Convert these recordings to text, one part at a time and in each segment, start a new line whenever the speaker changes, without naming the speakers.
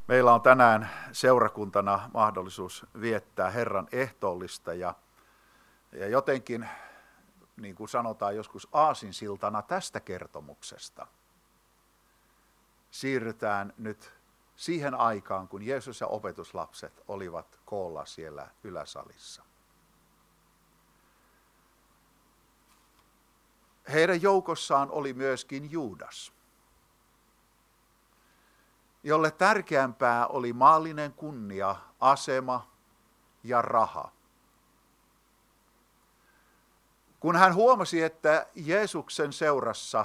Meillä on tänään seurakuntana mahdollisuus viettää Herran ehtoollista ja jotenkin, niin kuin sanotaan joskus aasinsiltana tästä kertomuksesta, siirrytään nyt siihen aikaan, kun Jeesus ja opetuslapset olivat koolla siellä yläsalissa. Heidän joukossaan oli myöskin Juudas, jolle tärkeämpää oli maallinen kunnia, asema ja raha. Kun hän huomasi, että Jeesuksen seurassa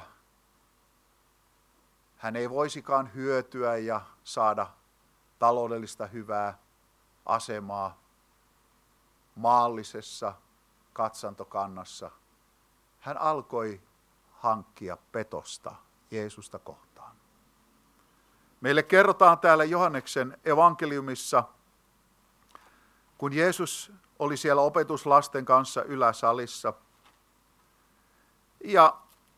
hän ei voisikaan hyötyä ja saada taloudellista hyvää asemaa maallisessa katsantokannassa, hän alkoi hankkia petosta Jeesusta kohtaan. Meille kerrotaan täällä Johanneksen evankeliumissa, kun Jeesus oli siellä opetuslasten kanssa yläsalissa, ja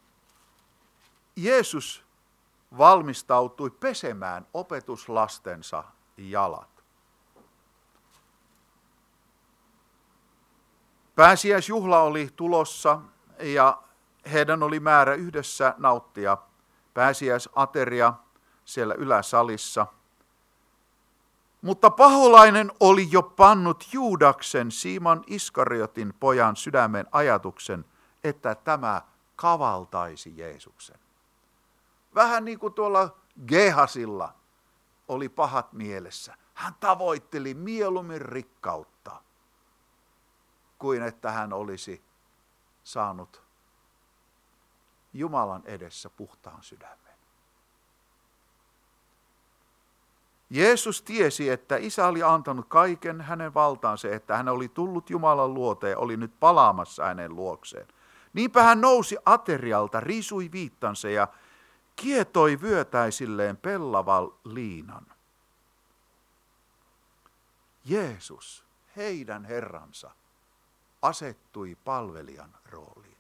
Jeesus valmistautui pesemään opetuslastensa jalat. Pääsiäisjuhla oli tulossa ja heidän oli määrä yhdessä nauttia pääsiäisateria siellä yläsalissa. Mutta paholainen oli jo pannut Juudaksen, Simon Iskariotin pojan sydämen ajatuksen, että tämä kavaltaisi Jeesuksen. Vähän niin kuin tuolla Gehasilla oli pahat mielessä. Hän tavoitteli mieluummin rikkautta, kuin että hän olisi saanut Jumalan edessä puhtaan sydämen. Jeesus tiesi, että Isä oli antanut kaiken hänen valtaansa, että hän oli tullut Jumalan luoteen ja oli nyt palaamassa hänen luokseen. Niinpä hän nousi aterialta, riisui viittansa ja kietoi vyötäisilleen pellavan liinan. Jeesus, heidän herransa, asettui palvelijan rooliin.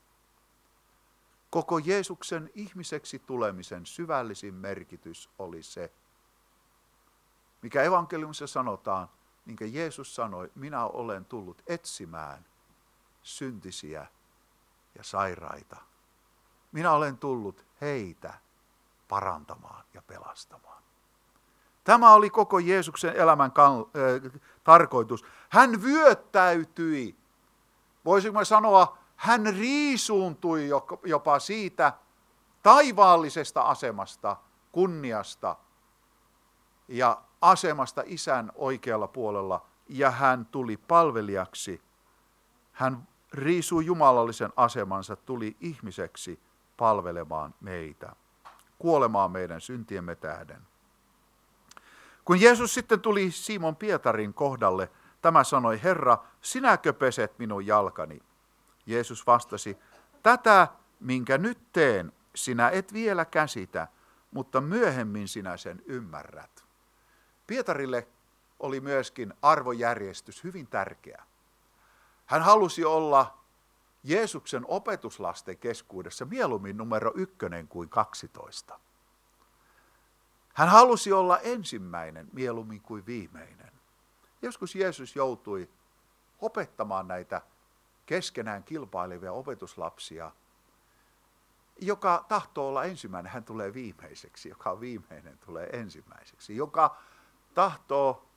Koko Jeesuksen ihmiseksi tulemisen syvällisin merkitys oli se, mikä evankeliumissa sanotaan, niin kuin Jeesus sanoi, minä olen tullut etsimään syntisiä ja sairaita. Minä olen tullut heitä parantamaan ja pelastamaan. Tämä oli koko Jeesuksen elämän tarkoitus. Hän vyöttäytyi, voisimme sanoa, hän riisuuntui jopa siitä taivaallisesta asemasta, kunniasta ja asemasta Isän oikealla puolella, ja hän tuli palvelijaksi. Hän riisui jumalallisen asemansa, tuli ihmiseksi palvelemaan meitä, kuolemaan meidän syntiemme tähden. Kun Jeesus sitten tuli Simon Pietarin kohdalle, tämä sanoi, Herra, sinäkö peset minun jalkani? Jeesus vastasi, tätä, minkä nyt teen, sinä et vielä käsitä, mutta myöhemmin sinä sen ymmärrät. Pietarille oli myöskin arvojärjestys hyvin tärkeä. Hän halusi olla Jeesuksen opetuslasten keskuudessa mieluummin numero 1 kuin 12. Hän halusi olla ensimmäinen mieluummin kuin viimeinen. Joskus Jeesus joutui opettamaan näitä keskenään kilpailevia opetuslapsia. Joka tahtoo olla ensimmäinen, hän tulee viimeiseksi. Joka on viimeinen, tulee ensimmäiseksi. Joka tahtoo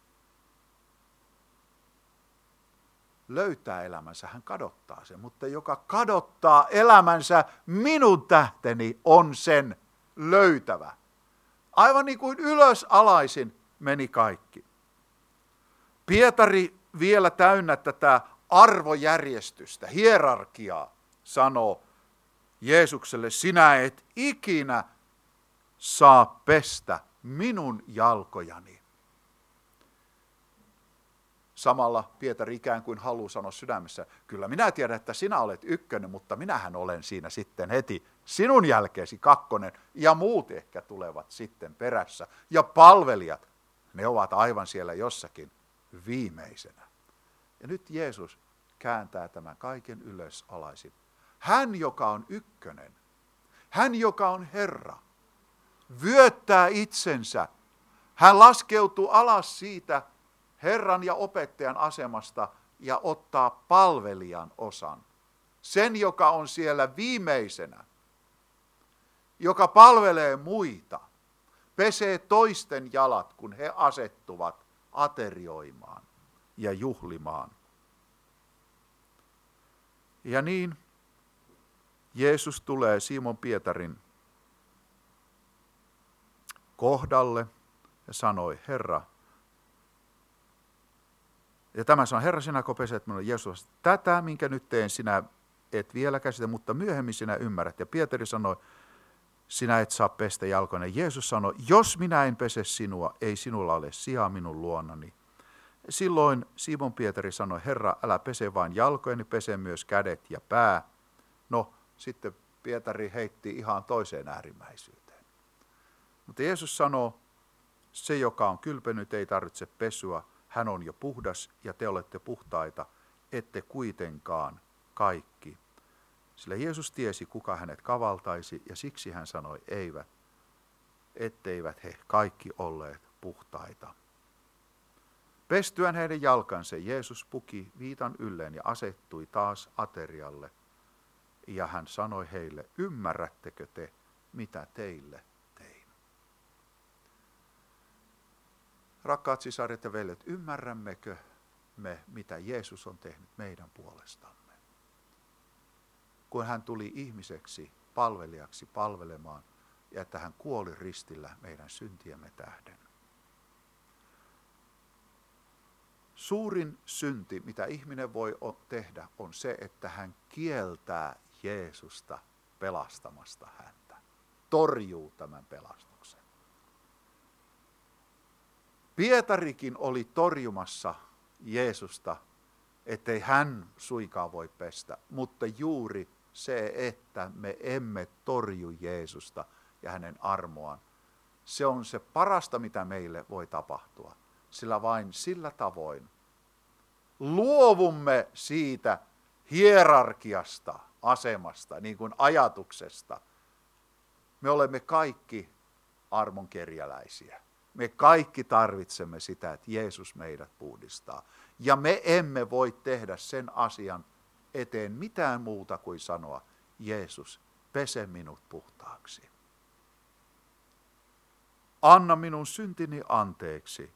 löytää elämänsä, hän kadottaa sen. Mutta joka kadottaa elämänsä, minun tähteni on sen löytävä. Aivan niin kuin ylös alaisin meni kaikki. Pietari vielä täynnä tätä arvojärjestystä, hierarkiaa, sanoo Jeesukselle, sinä et ikinä saa pestä minun jalkojani. Samalla Pietari ikään kuin haluaa sanoa sydämessä, kyllä minä tiedän, että sinä olet 1, mutta minähän olen siinä sitten heti sinun jälkeesi 2, ja muut ehkä tulevat sitten perässä. Ja palvelijat, ne ovat aivan siellä jossakin viimeisenä. Ja nyt Jeesus kääntää tämän kaiken ylös alaisin. Hän, joka on 1, hän, joka on Herra, vyöttää itsensä. Hän laskeutuu alas siitä Herran ja opettajan asemasta ja ottaa palvelijan osan. Sen, joka on siellä viimeisenä, joka palvelee muita, pesee toisten jalat, kun he asettuvat aterioimaan ja juhlimaan. Ja niin Jeesus tulee Simon Pietarin kohdalle ja sanoi, Herra, ja tämä sanoi, Herra, sinäkö peset minulle? Jeesus, tätä, minkä nyt teen, sinä et vielä käsitä, mutta myöhemmin sinä ymmärrät. Ja Pietari sanoi, sinä et saa pestä jalkoinen. Jeesus sanoi, jos minä en pese sinua, ei sinulla ole sijaa minun luonani. Silloin Simon Pietari sanoi, Herra, älä pese vain jalkojeni, pese myös kädet ja pää. No, sitten Pietari heitti ihan toiseen äärimmäisyyteen. Mutta Jeesus sanoi, se joka on kylpenyt ei tarvitse pesua, hän on jo puhdas ja te olette puhtaita, ette kuitenkaan kaikki. Sillä Jeesus tiesi, kuka hänet kavaltaisi ja siksi hän sanoi, etteivät he kaikki olleet puhtaita. Pestyään heidän jalkansa Jeesus puki viitan ylleen ja asettui taas aterialle. Ja hän sanoi heille, ymmärrättekö te, mitä teille tein? Rakkaat sisaret ja veljet, ymmärrämmekö me, mitä Jeesus on tehnyt meidän puolestamme? Kun hän tuli ihmiseksi, palvelijaksi palvelemaan, ja että hän kuoli ristillä meidän syntiemme tähden. Suurin synti, mitä ihminen voi tehdä, on se, että hän kieltää Jeesusta pelastamasta häntä. Torjuu tämän pelastuksen. Pietarikin oli torjumassa Jeesusta, ettei hän suinkaan voi pestä, mutta juuri se, että me emme torju Jeesusta ja hänen armoaan, se on se parasta, mitä meille voi tapahtua. Sillä vain sillä tavoin luovumme siitä hierarkiasta, asemasta, niin kuin ajatuksesta. Me olemme kaikki armonkerjäläisiä. Me kaikki tarvitsemme sitä, että Jeesus meidät puhdistaa. Ja me emme voi tehdä sen asian eteen mitään muuta kuin sanoa, Jeesus, pese minut puhtaaksi. Anna minun syntini anteeksi.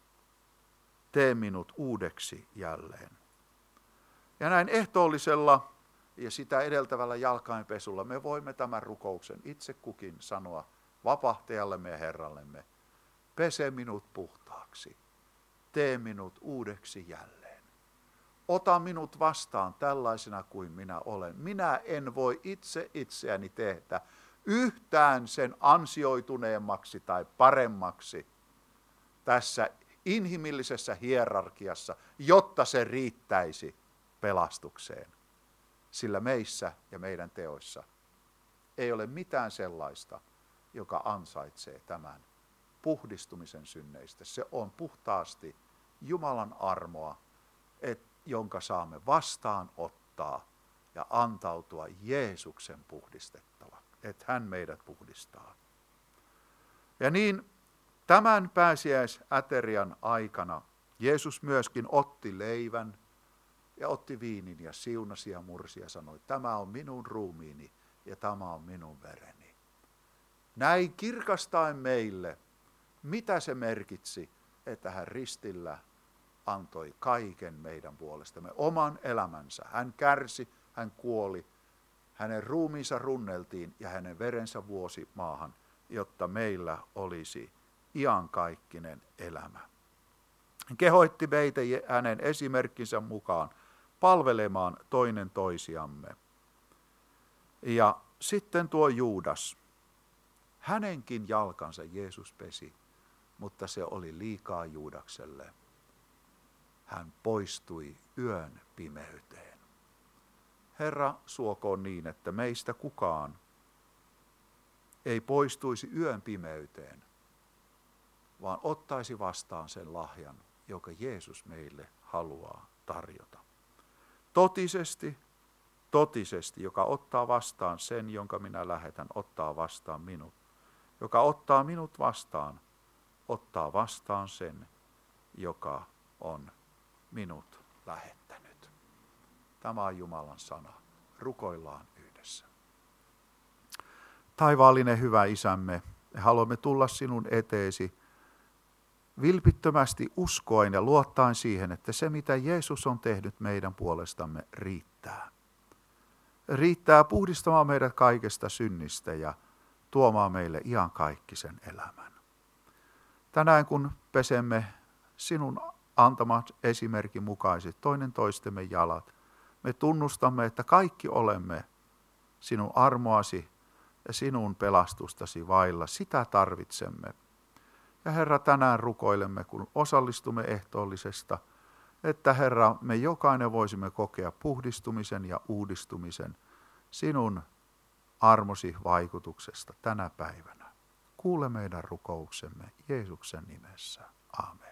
Tee minut uudeksi jälleen. Ja näin ehtoollisella ja sitä edeltävällä jalkainpesulla me voimme tämän rukouksen itse kukin sanoa vapahtajallemme ja Herrallemme. Pese minut puhtaaksi. Tee minut uudeksi jälleen. Ota minut vastaan tällaisena kuin minä olen. Minä en voi itse itseäni tehdä yhtään sen ansioituneemmaksi tai paremmaksi tässä inhimillisessä hierarkiassa, jotta se riittäisi pelastukseen. Sillä meissä ja meidän teoissa ei ole mitään sellaista, joka ansaitsee tämän puhdistumisen synneistä. Se on puhtaasti Jumalan armoa, jonka saamme vastaanottaa ja antautua Jeesuksen puhdistettava, että hän meidät puhdistaa. Ja niin tämän pääsiäisäterian aikana Jeesus myöskin otti leivän ja otti viinin ja siunasi ja mursi ja sanoi, tämä on minun ruumiini ja tämä on minun vereni. Näin kirkastaen meille, mitä se merkitsi, että hän ristillä antoi kaiken meidän puolestamme, oman elämänsä. Hän kärsi, hän kuoli, hänen ruumiinsa runneltiin ja hänen verensä vuosi maahan, jotta meillä olisi iankaikkinen elämä. Hän kehoitti meitä hänen esimerkkinsä mukaan palvelemaan toinen toisiamme. Ja sitten tuo Juudas, hänenkin jalkansa Jeesus pesi, mutta se oli liikaa Juudakselle. Hän poistui yön pimeyteen. Herra, suokoon niin, että meistä kukaan ei poistuisi yön pimeyteen, vaan ottaisi vastaan sen lahjan, joka Jeesus meille haluaa tarjota. Totisesti, joka ottaa vastaan sen, jonka minä lähetän, ottaa vastaan minut. Joka ottaa minut vastaan, ottaa vastaan sen, joka on minut lähettänyt. Tämä on Jumalan sana. Rukoillaan yhdessä. Taivaallinen hyvä Isämme, me haluamme tulla sinun eteesi vilpittömästi uskoen ja luottaen siihen, että se mitä Jeesus on tehnyt meidän puolestamme riittää. Riittää puhdistamaan meidät kaikesta synnistä ja tuomaan meille iankaikkisen elämän. Tänään kun pesemme sinun antamat esimerkin mukaiset toinen toistemme jalat, me tunnustamme, että kaikki olemme sinun armoasi ja sinun pelastustasi vailla. Sitä tarvitsemme. Ja Herra, tänään rukoilemme, kun osallistumme ehtoollisesta, että Herra, me jokainen voisimme kokea puhdistumisen ja uudistumisen sinun armosi vaikutuksesta tänä päivänä. Kuule meidän rukouksemme Jeesuksen nimessä. Aamen.